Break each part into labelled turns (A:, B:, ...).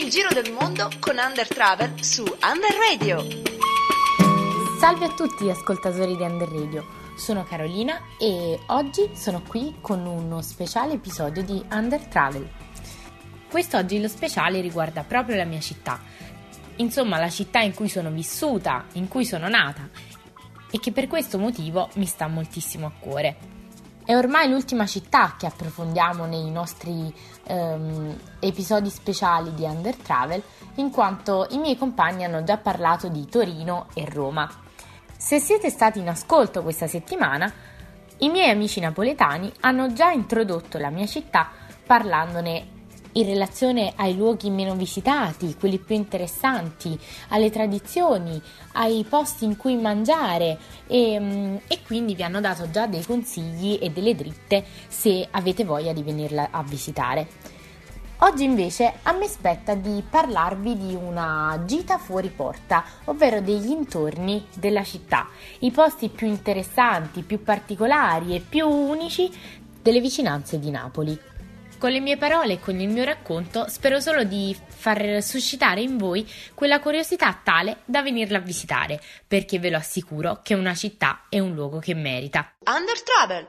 A: giro del mondo con Under Travel su Under Radio.
B: Salve a tutti ascoltatori di Under Radio, sono Carolina e oggi sono qui con uno speciale episodio di Under Travel. Quest'oggi lo speciale riguarda proprio la mia città, insomma la città in cui sono vissuta, in cui sono nata e che per questo motivo mi sta moltissimo a cuore. È ormai l'ultima città che approfondiamo nei nostri episodi speciali di Under Travel, in quanto i miei compagni hanno già parlato di Torino e Roma. Se siete stati in ascolto questa settimana, i miei amici napoletani hanno già introdotto la mia città parlandone in relazione ai luoghi meno visitati, quelli più interessanti, alle tradizioni, ai posti in cui mangiare e quindi vi hanno dato già dei consigli e delle dritte se avete voglia di venirla a visitare. Oggi invece a me spetta di parlarvi di una gita fuori porta, ovvero degli intorni della città, i posti più interessanti, più particolari e più unici delle vicinanze di Napoli. Con le mie parole e con il mio racconto spero solo di far suscitare in voi quella curiosità tale da venirla a visitare, perché ve lo assicuro che una città è un luogo che merita.
A: Under Travel!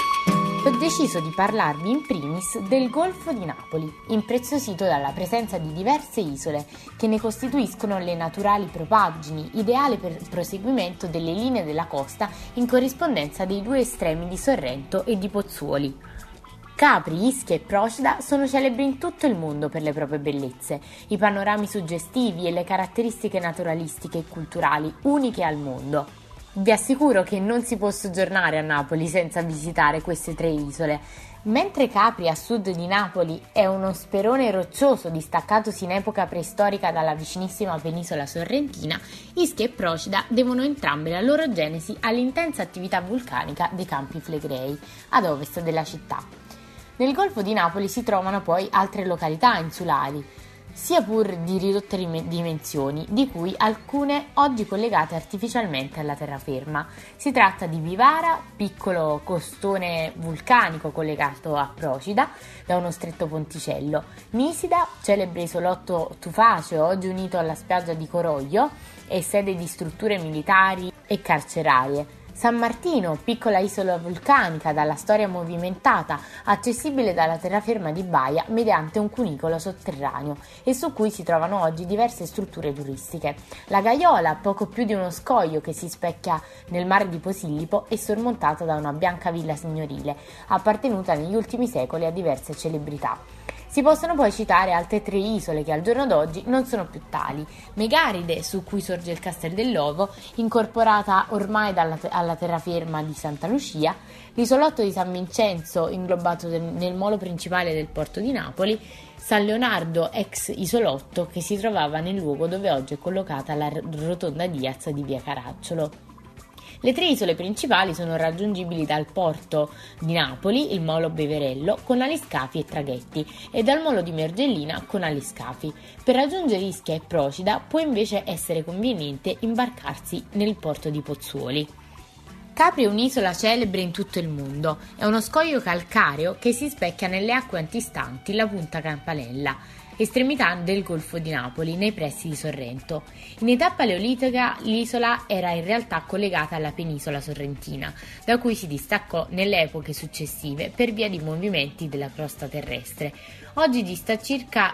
B: Ho deciso di parlarvi in primis del Golfo di Napoli, impreziosito dalla presenza di diverse isole che ne costituiscono le naturali propaggini, ideale per il proseguimento delle linee della costa in corrispondenza dei due estremi di Sorrento e di Pozzuoli. Capri, Ischia e Procida sono celebri in tutto il mondo per le proprie bellezze, i panorami suggestivi e le caratteristiche naturalistiche e culturali uniche al mondo. Vi assicuro che non si può soggiornare a Napoli senza visitare queste tre isole. Mentre Capri, a sud di Napoli, è uno sperone roccioso distaccatosi in epoca preistorica dalla vicinissima penisola sorrentina, Ischia e Procida devono entrambe la loro genesi all'intensa attività vulcanica dei Campi Flegrei, ad ovest della città. Nel Golfo di Napoli si trovano poi altre località insulari, sia pur di ridotte dimensioni, di cui alcune oggi collegate artificialmente alla terraferma. Si tratta di Vivara, piccolo costone vulcanico collegato a Procida da uno stretto ponticello, Nisida, celebre isolotto tufaceo oggi unito alla spiaggia di Coroglio e sede di strutture militari e carcerarie, San Martino, piccola isola vulcanica dalla storia movimentata, accessibile dalla terraferma di Baia mediante un cunicolo sotterraneo e su cui si trovano oggi diverse strutture turistiche. La Gaiola, poco più di uno scoglio che si specchia nel mare di Posillipo e sormontata da una bianca villa signorile, appartenuta negli ultimi secoli a diverse celebrità. Si possono poi citare altre tre isole che al giorno d'oggi non sono più tali: Megaride, su cui sorge il Castel dell'Ovo, incorporata ormai alla terraferma di Santa Lucia, l'isolotto di San Vincenzo, inglobato nel molo principale del porto di Napoli, San Leonardo, ex isolotto, che si trovava nel luogo dove oggi è collocata la rotonda Diaz di via Caracciolo. Le tre isole principali sono raggiungibili dal porto di Napoli, il molo Beverello, con aliscafi e traghetti, e dal molo di Mergellina con aliscafi. Per raggiungere Ischia e Procida può invece essere conveniente imbarcarsi nel porto di Pozzuoli. Capri è un'isola celebre in tutto il mondo, è uno scoglio calcareo che si specchia nelle acque antistanti la punta Campanella, estremità del Golfo di Napoli, nei pressi di Sorrento. In età paleolitica l'isola era in realtà collegata alla penisola sorrentina, da cui si distaccò nelle epoche successive per via di movimenti della crosta terrestre. Oggi dista circa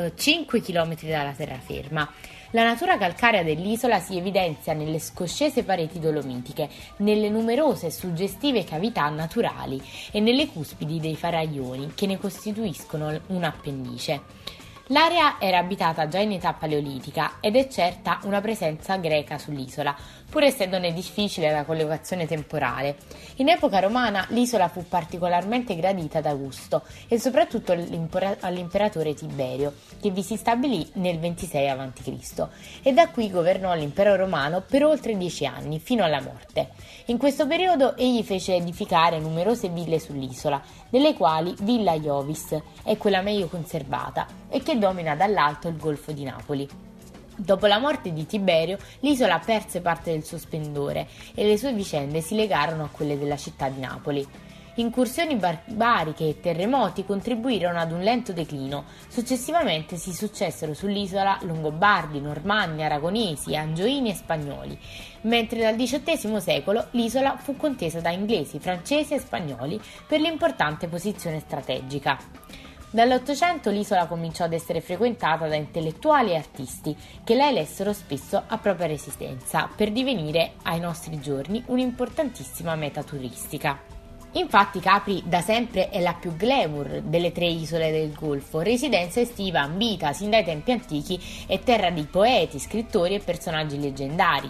B: 5 km dalla terraferma. La natura calcarea dell'isola si evidenzia nelle scoscese pareti dolomitiche, nelle numerose e suggestive cavità naturali e nelle cuspidi dei faraglioni che ne costituiscono un'appendice. L'area era abitata già in età paleolitica ed è certa una presenza greca sull'isola, pur essendone difficile la collocazione temporale. In epoca romana l'isola fu particolarmente gradita da Augusto e soprattutto all'imperatore Tiberio, che vi si stabilì nel 26 a.C. e da qui governò l'impero romano per oltre 10 anni, fino alla morte. In questo periodo egli fece edificare numerose ville sull'isola, delle quali Villa Iovis è quella meglio conservata e che domina dall'alto il Golfo di Napoli. Dopo la morte di Tiberio, l'isola perse parte del suo splendore e le sue vicende si legarono a quelle della città di Napoli. Incursioni barbariche e terremoti contribuirono ad un lento declino. Successivamente si successero sull'isola Longobardi, Normanni, Aragonesi, Angioini e Spagnoli, mentre dal XVIII secolo l'isola fu contesa da inglesi, francesi e spagnoli per l'importante posizione strategica. Dall'Ottocento l'isola cominciò ad essere frequentata da intellettuali e artisti che la elessero spesso a propria residenza per divenire ai nostri giorni un'importantissima meta turistica. Infatti Capri da sempre è la più glamour delle 3 isole del Golfo, residenza estiva ambita sin dai tempi antichi e terra di poeti, scrittori e personaggi leggendari.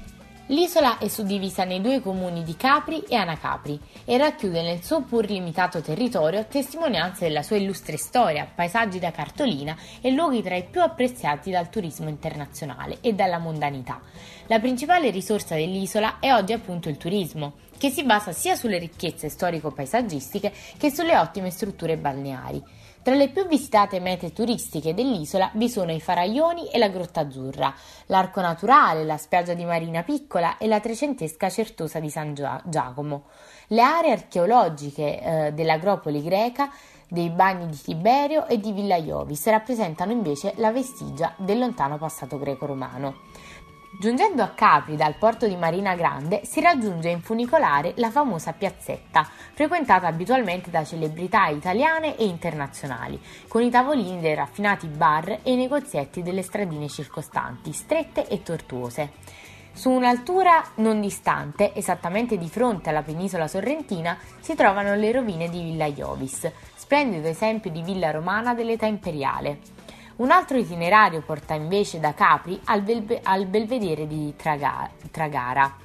B: L'isola è suddivisa nei 2 comuni di Capri e Anacapri e racchiude nel suo pur limitato territorio testimonianze della sua illustre storia, paesaggi da cartolina e luoghi tra i più apprezzati dal turismo internazionale e dalla mondanità. La principale risorsa dell'isola è oggi appunto il turismo, che si basa sia sulle ricchezze storico-paesaggistiche che sulle ottime strutture balneari. Tra le più visitate mete turistiche dell'isola vi sono i Faraglioni e la Grotta Azzurra, l'arco naturale, la spiaggia di Marina Piccola e la trecentesca Certosa di San Giacomo. Le aree archeologiche dell'Agropoli greca, dei bagni di Tiberio e di Villa Iovis rappresentano invece la vestigia del lontano passato greco-romano. Giungendo a Capri dal porto di Marina Grande si raggiunge in funicolare la famosa piazzetta, frequentata abitualmente da celebrità italiane e internazionali, con i tavolini dei raffinati bar e i negozietti delle stradine circostanti, strette e tortuose. Su un'altura non distante, esattamente di fronte alla penisola sorrentina, si trovano le rovine di Villa Iovis, splendido esempio di villa romana dell'età imperiale. Un altro itinerario porta invece da Capri al belvedere di Tragara,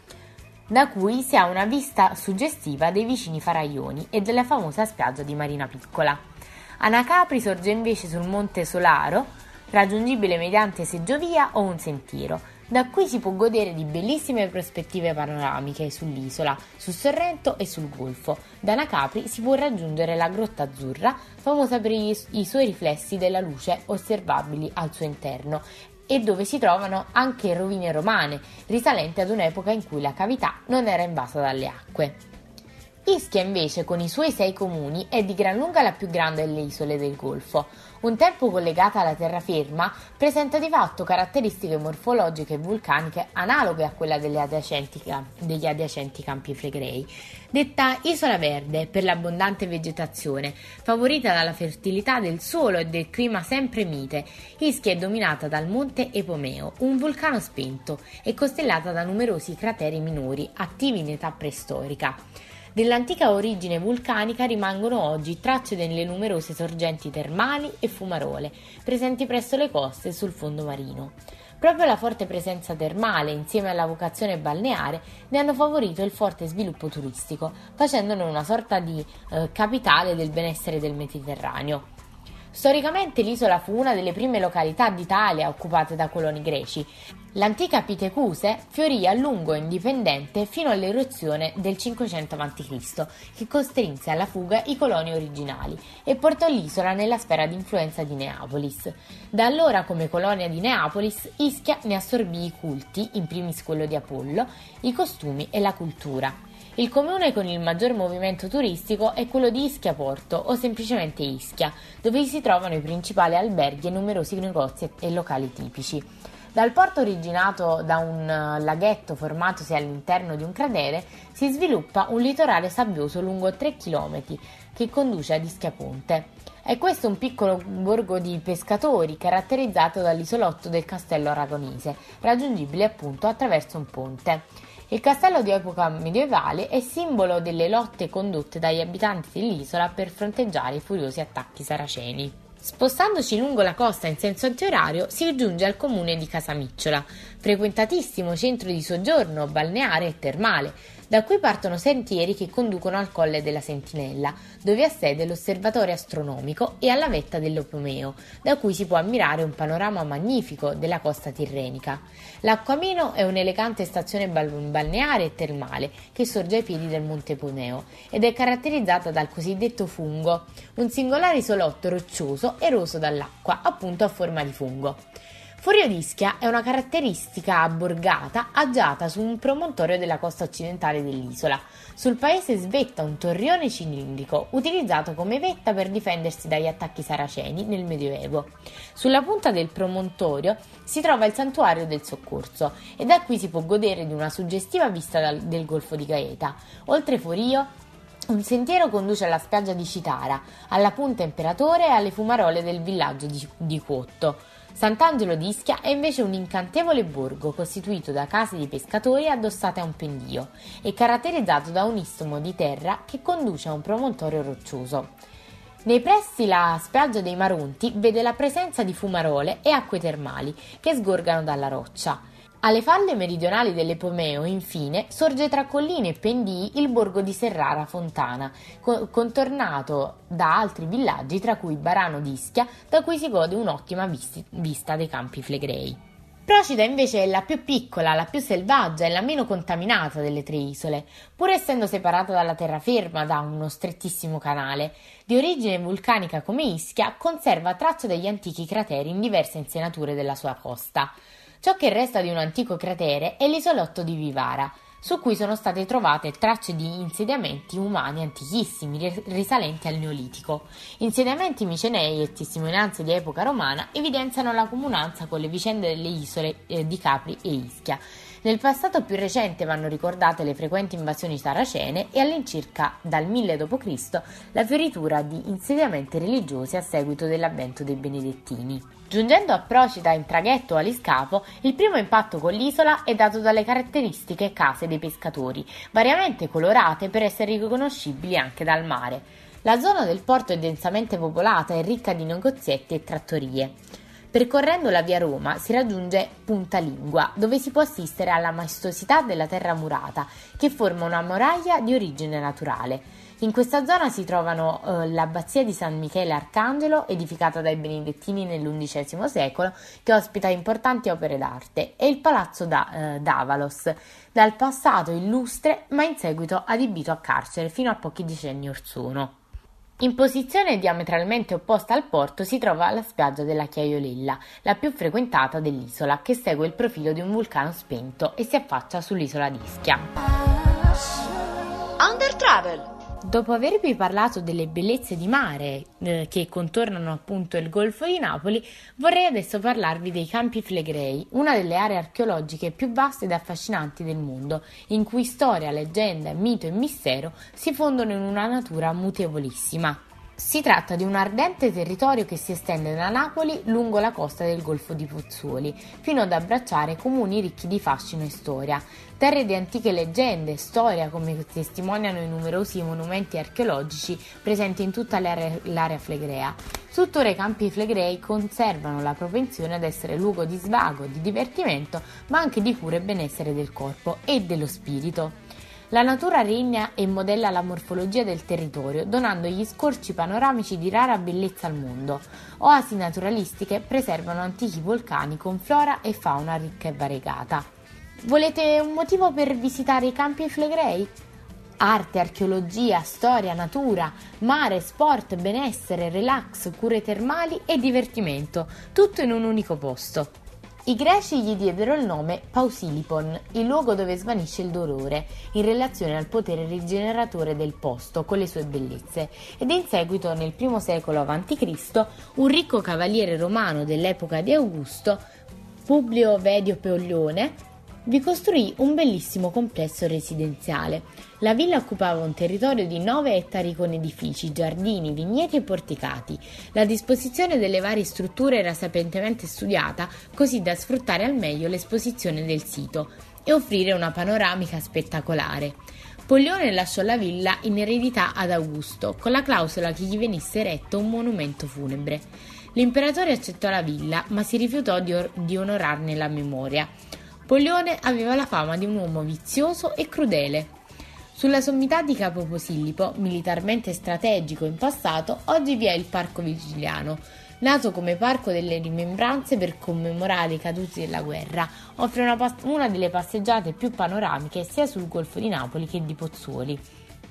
B: da cui si ha una vista suggestiva dei vicini Faraglioni e della famosa spiaggia di Marina Piccola. Anacapri sorge invece sul Monte Solaro, raggiungibile mediante seggiovia o un sentiero, da cui si può godere di bellissime prospettive panoramiche sull'isola, sul Sorrento e sul Golfo. Da Anacapri si può raggiungere la Grotta Azzurra, famosa per i suoi riflessi della luce osservabili al suo interno, e dove si trovano anche rovine romane, risalenti ad un'epoca in cui la cavità non era invasa dalle acque. Ischia invece, con i suoi 6 comuni, è di gran lunga la più grande delle isole del Golfo. Un tempo collegata alla terraferma, presenta di fatto caratteristiche morfologiche e vulcaniche analoghe a quella degli adiacenti Campi Flegrei. Detta Isola Verde per l'abbondante vegetazione, favorita dalla fertilità del suolo e del clima sempre mite, Ischia è dominata dal monte Epomeo, un vulcano spento, e costellata da numerosi crateri minori, attivi in età preistorica. Dell'antica origine vulcanica rimangono oggi tracce delle numerose sorgenti termali e fumarole presenti presso le coste e sul fondo marino. Proprio la forte presenza termale, insieme alla vocazione balneare, ne hanno favorito il forte sviluppo turistico, facendone una sorta di capitale del benessere del Mediterraneo. Storicamente l'isola fu una delle prime località d'Italia occupate da coloni greci. L'antica Pitecuse fiorì a lungo indipendente fino all'eruzione del 500 a.C., che costrinse alla fuga i coloni originali e portò l'isola nella sfera di influenza di Neapolis. Da allora, come colonia di Neapolis, Ischia ne assorbì i culti, in primis quello di Apollo, i costumi e la cultura. Il comune con il maggior movimento turistico è quello di Ischia Porto o semplicemente Ischia, dove si trovano i principali alberghi e numerosi negozi e locali tipici. Dal porto originato da un laghetto formatosi all'interno di un cratere si sviluppa un litorale sabbioso lungo 3 km che conduce ad Ischia Ponte. È questo un piccolo borgo di pescatori caratterizzato dall'isolotto del Castello Aragonese, raggiungibile appunto attraverso un ponte. Il castello di epoca medievale è simbolo delle lotte condotte dagli abitanti dell'isola per fronteggiare i furiosi attacchi saraceni. Spostandoci lungo la costa in senso antiorario si giunge al comune di Casamicciola, frequentatissimo centro di soggiorno balneare e termale, da cui partono sentieri che conducono al Colle della Sentinella, dove ha sede l'osservatorio astronomico, e alla vetta dell'Epomeo, da cui si può ammirare un panorama magnifico della costa tirrenica. L'Acquamino è un'elegante stazione balneare e termale che sorge ai piedi del Monte Epomeo ed è caratterizzata dal cosiddetto fungo, un singolare isolotto roccioso eroso dall'acqua, appunto a forma di fungo. Forio d'Ischia è una caratteristica borgata agiata su un promontorio della costa occidentale dell'isola. Sul paese svetta un torrione cilindrico, utilizzato come vetta per difendersi dagli attacchi saraceni nel Medioevo. Sulla punta del promontorio si trova il santuario del Soccorso e da qui si può godere di una suggestiva vista del Golfo di Gaeta. Oltre Forio, un sentiero conduce alla spiaggia di Citara, alla Punta Imperatore e alle fumarole del villaggio di Cuotto. Sant'Angelo d'Ischia è invece un incantevole borgo costituito da case di pescatori addossate a un pendio e caratterizzato da un istmo di terra che conduce a un promontorio roccioso. Nei pressi la spiaggia dei Maronti vede la presenza di fumarole e acque termali che sgorgano dalla roccia. Alle falle meridionali dell'Epomeo, infine, sorge tra colline e pendii il borgo di Serrara Fontana, contornato da altri villaggi, tra cui Barano d'Ischia, da cui si gode un'ottima vista dei Campi Flegrei. Procida invece è la più piccola, la più selvaggia e la meno contaminata delle tre isole, pur essendo separata dalla terraferma da uno strettissimo canale. Di origine vulcanica come Ischia, conserva tracce degli antichi crateri in diverse insenature della sua costa. Ciò che resta di un antico cratere è l'isolotto di Vivara, su cui sono state trovate tracce di insediamenti umani antichissimi risalenti al Neolitico. Insediamenti micenei e testimonianze di epoca romana evidenziano la comunanza con le vicende delle isole di Capri e Ischia. Nel passato più recente vanno ricordate le frequenti invasioni saracene e all'incirca dal 1000 d.C. la fioritura di insediamenti religiosi a seguito dell'avvento dei Benedettini. Giungendo a Procida in traghetto o all'Iscapo, il primo impatto con l'isola è dato dalle caratteristiche case dei pescatori, variamente colorate per essere riconoscibili anche dal mare. La zona del porto è densamente popolata e ricca di negozietti e trattorie. Percorrendo la via Roma si raggiunge Punta Lingua, dove si può assistere alla maestosità della terra murata, che forma una muraglia di origine naturale. In questa zona si trovano l'abbazia di San Michele Arcangelo, edificata dai Benedettini nell'XI secolo, che ospita importanti opere d'arte, e il palazzo d'Avalos, dal passato illustre ma in seguito adibito a carcere fino a pochi decenni or sono. In posizione diametralmente opposta al porto si trova la spiaggia della Chiaiolella, la più frequentata dell'isola, che segue il profilo di un vulcano spento e si affaccia sull'isola di Ischia.
A: Under Travel.
B: Dopo avervi parlato delle bellezze di mare che contornano appunto il Golfo di Napoli, vorrei adesso parlarvi dei Campi Flegrei, una delle aree archeologiche più vaste ed affascinanti del mondo, in cui storia, leggenda, mito e mistero si fondono in una natura mutevolissima. Si tratta di un ardente territorio che si estende da Napoli lungo la costa del Golfo di Pozzuoli, fino ad abbracciare comuni ricchi di fascino e storia. Terre di antiche leggende e storia, come testimoniano i numerosi monumenti archeologici presenti in tutta l'area flegrea. Tuttora i Campi Flegrei conservano la propensione ad essere luogo di svago, di divertimento, ma anche di cura e benessere del corpo e dello spirito. La natura regna e modella la morfologia del territorio, donandogli scorci panoramici di rara bellezza al mondo. Oasi naturalistiche preservano antichi vulcani con flora e fauna ricca e variegata. Volete un motivo per visitare i Campi Flegrei? Arte, archeologia, storia, natura, mare, sport, benessere, relax, cure termali e divertimento, tutto in un unico posto. I greci gli diedero il nome Pausilipon, il luogo dove svanisce il dolore, in relazione al potere rigeneratore del posto con le sue bellezze, ed in seguito, nel I secolo a.C., un ricco cavaliere romano dell'epoca di Augusto, Publio Vedio Pollione, vi costruì un bellissimo complesso residenziale. La villa occupava un territorio di 9 ettari con edifici, giardini, vigneti e porticati. La disposizione delle varie strutture era sapientemente studiata, così da sfruttare al meglio l'esposizione del sito e offrire una panoramica spettacolare. Pollione lasciò la villa in eredità ad Augusto, con la clausola che gli venisse eretto un monumento funebre. L'imperatore accettò la villa, ma si rifiutò di onorarne la memoria. Pollione aveva la fama di un uomo vizioso e crudele. Sulla sommità di Capo Posillipo, militarmente strategico in passato, oggi vi è il Parco Vigiliano. Nato come parco delle rimembranze per commemorare i caduti della guerra, offre una delle passeggiate più panoramiche sia sul Golfo di Napoli che di Pozzuoli.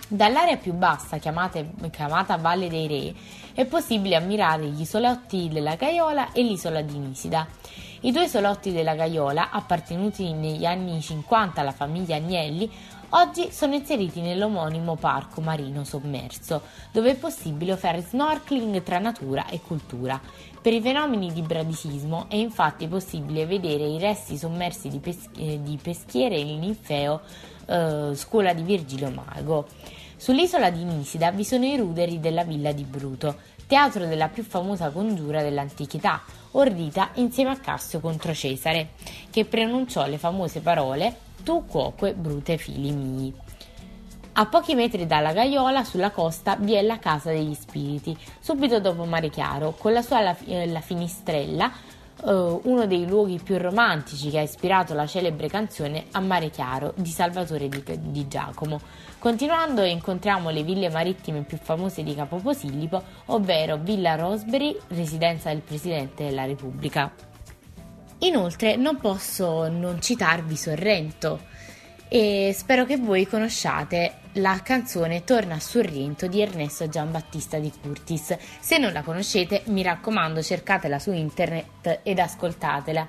B: Dall'area più bassa, chiamata Valle dei Re, è possibile ammirare gli isolotti della Gaiola e l'isola di Nisida. I due isolotti della Gaiola, appartenuti negli anni 50 alla famiglia Agnelli, oggi sono inseriti nell'omonimo parco marino sommerso, dove è possibile fare snorkeling tra natura e cultura. Per i fenomeni di bradisismo è infatti possibile vedere i resti sommersi di peschiere il Ninfeo, scuola di Virgilio Mago. Sull'isola di Nisida vi sono i ruderi della villa di Bruto, teatro della più famosa congiura dell'antichità, ordita insieme a Cassio contro Cesare, che pronunciò le famose parole «Tu quoque brute fili mii». A pochi metri dalla Gaiola, sulla costa, vi è la Casa degli Spiriti, subito dopo Mare Chiaro, con la sua la Finistrella, uno dei luoghi più romantici che ha ispirato la celebre canzone A Mare Chiaro di Salvatore di Giacomo. Continuando incontriamo le ville marittime più famose di Capo Posillipo, ovvero Villa Rosebery, residenza del Presidente della Repubblica. Inoltre non posso non citarvi Sorrento, e spero che voi conosciate la canzone Torna a Sorrento di Ernesto Giambattista di Curtis. Se non la conoscete, mi raccomando, cercatela su internet ed ascoltatela.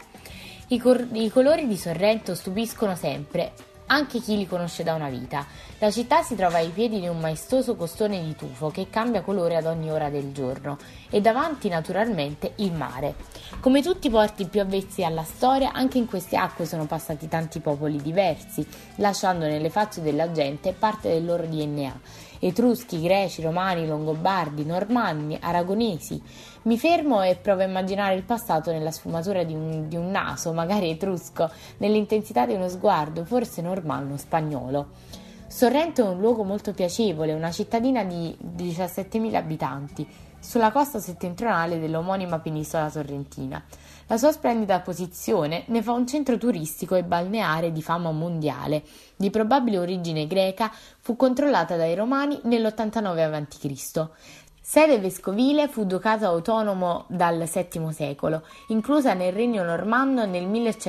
B: I colori di Sorrento stupiscono sempre, anche chi li conosce da una vita. La città si trova ai piedi di un maestoso costone di tufo che cambia colore ad ogni ora del giorno e davanti naturalmente il mare. Come tutti i porti più avvezzi alla storia, anche in queste acque sono passati tanti popoli diversi, lasciando nelle facce della gente parte del loro DNA. Etruschi, greci, romani, longobardi, normanni, aragonesi. Mi fermo e provo a immaginare il passato nella sfumatura di un naso, magari etrusco, nell'intensità di uno sguardo, forse normanno, spagnolo. Sorrento è un luogo molto piacevole, una cittadina di 17.000 abitanti, sulla costa settentrionale dell'omonima penisola sorrentina. La sua splendida posizione ne fa un centro turistico e balneare di fama mondiale. Di probabile origine greca, fu controllata dai Romani nell'89 a.C. Sede vescovile, fu ducato autonomo dal VII secolo, inclusa nel regno normanno nel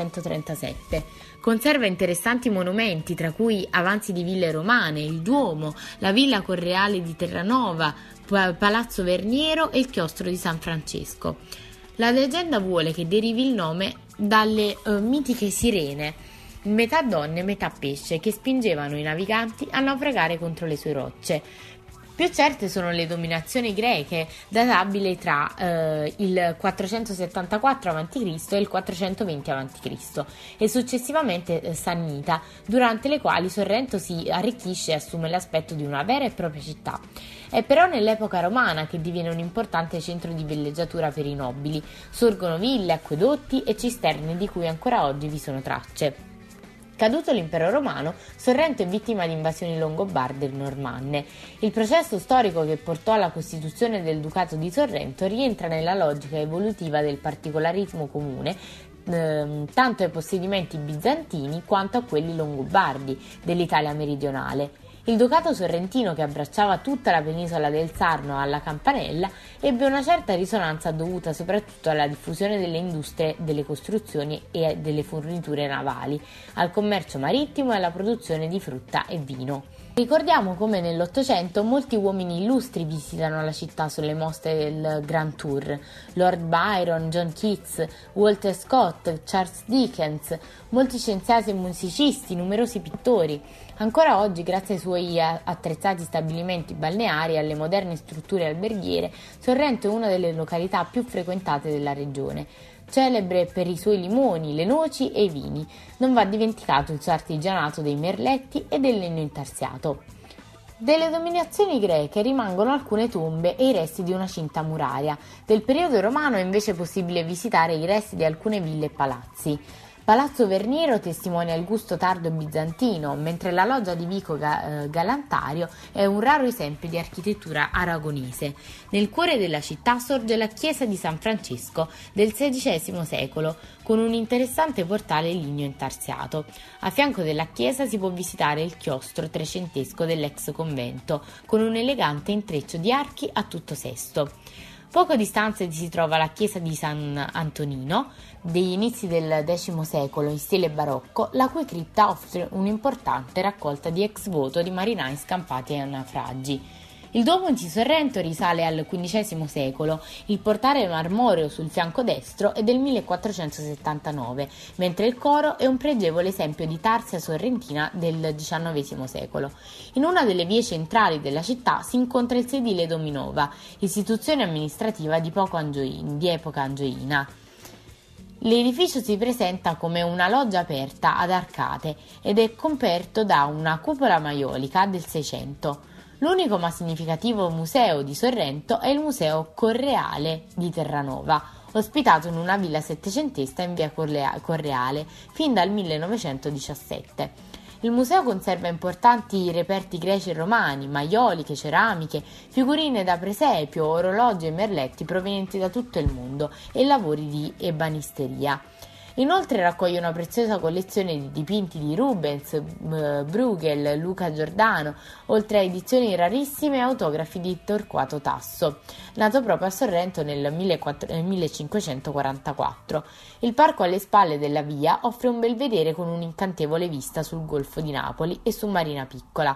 B: 1137. Conserva interessanti monumenti, tra cui avanzi di ville romane, il Duomo, la Villa Correale di Terranova, Palazzo Verniero e il chiostro di San Francesco. La leggenda vuole che derivi il nome dalle mitiche sirene, metà donne, metà pesce, che spingevano i naviganti a naufragare contro le sue rocce. Più certe sono le dominazioni greche, databili tra il 474 a.C. e il 420 a.C. e successivamente Sannita, durante le quali Sorrento si arricchisce e assume l'aspetto di una vera e propria città. È però nell'epoca romana che diviene un importante centro di villeggiatura per i nobili. Sorgono ville, acquedotti e cisterne di cui ancora oggi vi sono tracce. Caduto l'impero romano, Sorrento è vittima di invasioni longobarde e normanne. Il processo storico che portò alla costituzione del Ducato di Sorrento rientra nella logica evolutiva del particolarismo comune, tanto ai possedimenti bizantini quanto a quelli longobardi dell'Italia meridionale. Il ducato sorrentino, che abbracciava tutta la penisola del Sarno alla Campanella, ebbe una certa risonanza dovuta soprattutto alla diffusione delle industrie, delle costruzioni e delle forniture navali, al commercio marittimo e alla produzione di frutta e vino. Ricordiamo come nell'Ottocento molti uomini illustri visitano la città sulle mostre del Grand Tour: Lord Byron, John Keats, Walter Scott, Charles Dickens, molti scienziati e musicisti, numerosi pittori. Ancora oggi, grazie ai suoi attrezzati stabilimenti balneari e alle moderne strutture alberghiere, Sorrento è una delle località più frequentate della regione. Celebre per i suoi limoni, le noci e i vini, non va dimenticato il suo artigianato dei merletti e del legno intarsiato. Delle dominazioni greche rimangono alcune tombe e i resti di una cinta muraria. Del periodo romano è invece possibile visitare i resti di alcune ville e palazzi. Palazzo Verniero testimonia il gusto tardo bizantino, mentre la loggia di Vico Galantario è un raro esempio di architettura aragonese. Nel cuore della città sorge la chiesa di San Francesco del XVI secolo, con un interessante portale ligneo intarsiato. A fianco della chiesa si può visitare il chiostro trecentesco dell'ex convento, con un elegante intreccio di archi a tutto sesto. Poco distante si trova la chiesa di San Antonino, degli inizi del X secolo in stile barocco, la cui cripta offre un'importante raccolta di ex voto di marinai scampati ai naufragi. Il Duomo di Sorrento risale al XV secolo, il portale marmoreo sul fianco destro è del 1479, mentre il coro è un pregevole esempio di tarsia sorrentina del XIX secolo. In una delle vie centrali della città si incontra il sedile Dominova, istituzione amministrativa di epoca angioina. L'edificio si presenta come una loggia aperta ad arcate ed è coperto da una cupola maiolica del Seicento. L'unico ma significativo museo di Sorrento è il Museo Correale di Terranova, ospitato in una villa settecentesca in via Correale fin dal 1917. Il museo conserva importanti reperti greci e romani, maioliche, ceramiche, figurine da presepio, orologi e merletti provenienti da tutto il mondo e lavori di ebanisteria. Inoltre raccoglie una preziosa collezione di dipinti di Rubens, Bruegel, Luca Giordano, oltre a edizioni rarissime e autografi di Torquato Tasso, nato proprio a Sorrento nel 1544. Il parco alle spalle della via offre un belvedere con un'incantevole vista sul Golfo di Napoli e su Marina Piccola.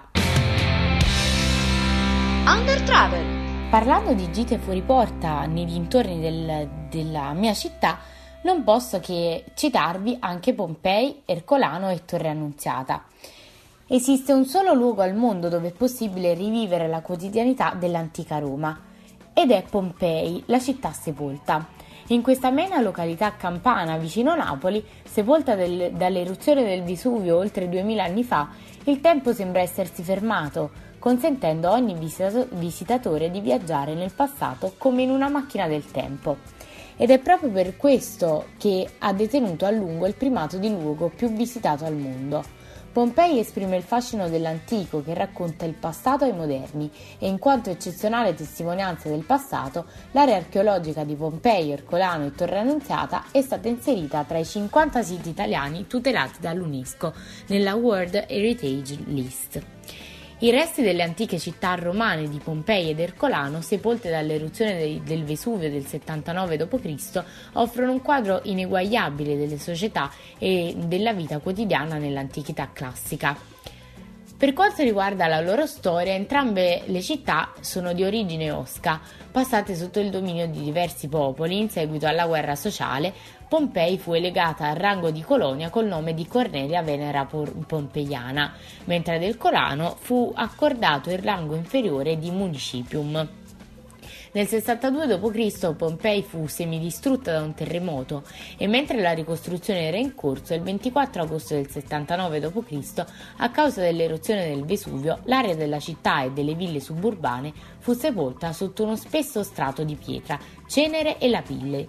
A: Under Travel.
B: Parlando di gite fuori porta nei dintorni della mia città, non posso che citarvi anche Pompei, Ercolano e Torre Annunziata. Esiste un solo luogo al mondo dove è possibile rivivere la quotidianità dell'antica Roma, ed è Pompei, la città sepolta. In questa amena località campana vicino Napoli, sepolta dall'eruzione del Vesuvio oltre 2000 anni fa, il tempo sembra essersi fermato, consentendo a ogni visitatore di viaggiare nel passato come in una macchina del tempo. Ed è proprio per questo che ha detenuto a lungo il primato di luogo più visitato al mondo. Pompei esprime il fascino dell'antico che racconta il passato ai moderni e in quanto eccezionale testimonianza del passato, l'area archeologica di Pompei, Ercolano e Torre Annunziata è stata inserita tra i 50 siti italiani tutelati dall'UNESCO nella World Heritage List. I resti delle antiche città romane di Pompei ed Ercolano, sepolte dall'eruzione del Vesuvio del 79 d.C., offrono un quadro ineguagliabile delle società e della vita quotidiana nell'antichità classica. Per quanto riguarda la loro storia, entrambe le città sono di origine osca, passate sotto il dominio di diversi popoli in seguito alla guerra sociale. Pompei fu elegata al rango di colonia col nome di Cornelia Venera Pompeiana, mentre ad Ercolano fu accordato il rango inferiore di municipium. Nel 62 d.C. Pompei fu semidistrutta da un terremoto e mentre la ricostruzione era in corso, il 24 agosto del 79 d.C., a causa dell'eruzione del Vesuvio, l'area della città e delle ville suburbane fu sepolta sotto uno spesso strato di pietra, cenere e lapilli,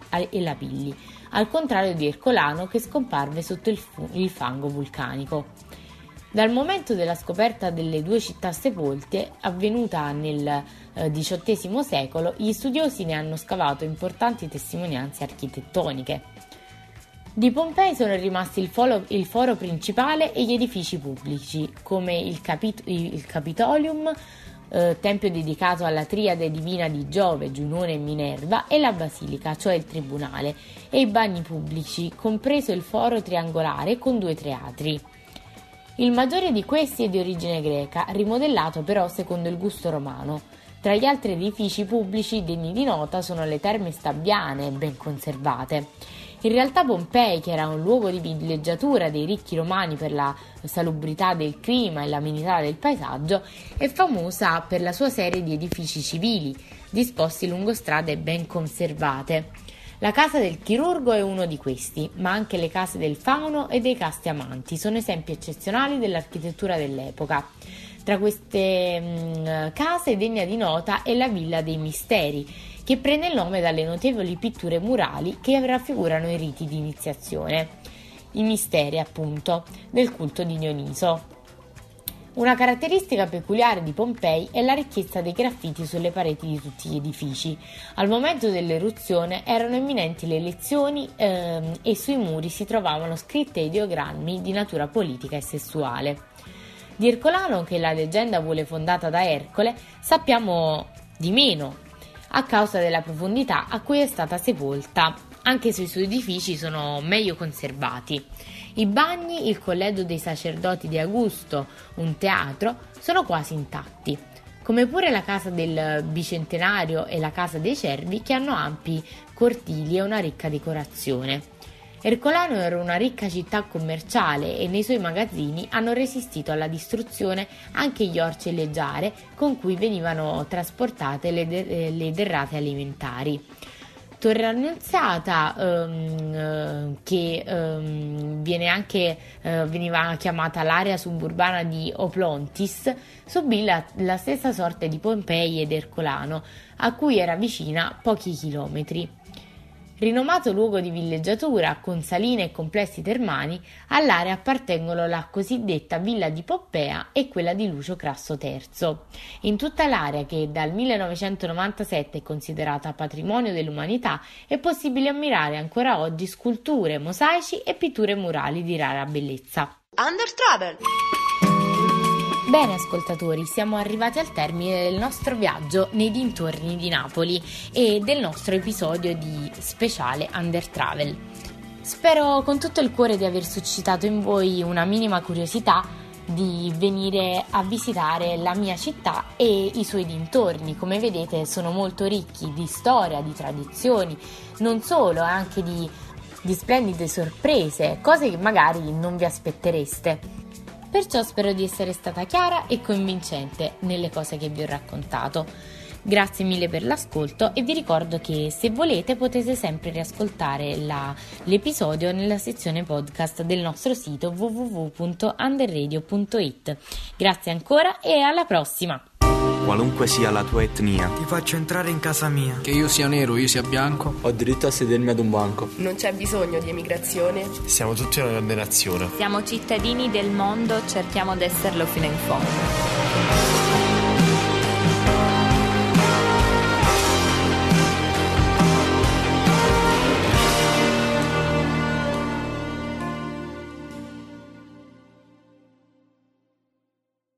B: al contrario di Ercolano che scomparve sotto il fango vulcanico. Dal momento della scoperta delle due città sepolte, avvenuta nel XVIII secolo, gli studiosi ne hanno scavato importanti testimonianze architettoniche. Di Pompei sono rimasti il foro principale e gli edifici pubblici, come il Capitolium, tempio dedicato alla triade divina di Giove, Giunone e Minerva, e la basilica, cioè il tribunale, e i bagni pubblici, compreso il foro triangolare con 2 teatri. Il maggiore di questi è di origine greca, rimodellato però secondo il gusto romano. Tra gli altri edifici pubblici degni di nota sono le terme Stabbiane, ben conservate. In realtà Pompei, che era un luogo di villeggiatura dei ricchi romani per la salubrità del clima e l'amenità del paesaggio, è famosa per la sua serie di edifici civili, disposti lungo strade ben conservate. La casa del chirurgo è uno di questi, ma anche le case del fauno e dei casti amanti sono esempi eccezionali dell'architettura dell'epoca. Tra queste case degna di nota è la Villa dei Misteri, che prende il nome dalle notevoli pitture murali che raffigurano i riti di iniziazione, i misteri appunto, del culto di Dioniso. Una caratteristica peculiare di Pompei è la ricchezza dei graffiti sulle pareti di tutti gli edifici. Al momento dell'eruzione erano imminenti le elezioni e sui muri si trovavano scritte ideogrammi di natura politica e sessuale. Di Ercolano, che la leggenda vuole fondata da Ercole, sappiamo di meno. a causa della profondità a cui è stata sepolta, anche se i suoi edifici sono meglio conservati. I bagni, il collegio dei sacerdoti di Augusto, un teatro, sono quasi intatti, come pure la casa del bicentenario e la casa dei cervi, che hanno ampi cortili e una ricca decorazione. Ercolano era una ricca città commerciale e nei suoi magazzini hanno resistito alla distruzione anche gli orci e le giare con cui venivano trasportate le derrate alimentari. Torre Annunziata, che veniva chiamata l'area suburbana di Oplontis, subì la stessa sorte di Pompei ed Ercolano, a cui era vicina pochi chilometri. Rinomato luogo di villeggiatura con saline e complessi termali, all'area appartengono la cosiddetta Villa di Poppea e quella di Lucio Crasso III. In tutta l'area, che dal 1997 è considerata patrimonio dell'umanità, è possibile ammirare ancora oggi sculture, mosaici e pitture murali di rara bellezza.
A: Under Travel.
B: Bene ascoltatori, siamo arrivati al termine del nostro viaggio nei dintorni di Napoli e del nostro episodio di speciale Under Travel. Spero con tutto il cuore di aver suscitato in voi una minima curiosità di venire a visitare la mia città e i suoi dintorni. Come vedete sono molto ricchi di storia, di tradizioni, non solo, anche di splendide sorprese, cose che magari non vi aspettereste. Perciò spero di essere stata chiara e convincente nelle cose che vi ho raccontato. Grazie mille per l'ascolto e vi ricordo che se volete potete sempre riascoltare l'episodio nella sezione podcast del nostro sito www.underradio.it. Grazie ancora e alla prossima!
C: Qualunque sia la tua etnia,
D: ti faccio entrare in casa mia.
E: Che io sia nero, io sia bianco,
F: ho diritto a sedermi ad un banco.
G: Non c'è bisogno di emigrazione.
H: Siamo tutti una grande nazione.
I: Siamo cittadini del mondo, cerchiamo di esserlo fino in fondo.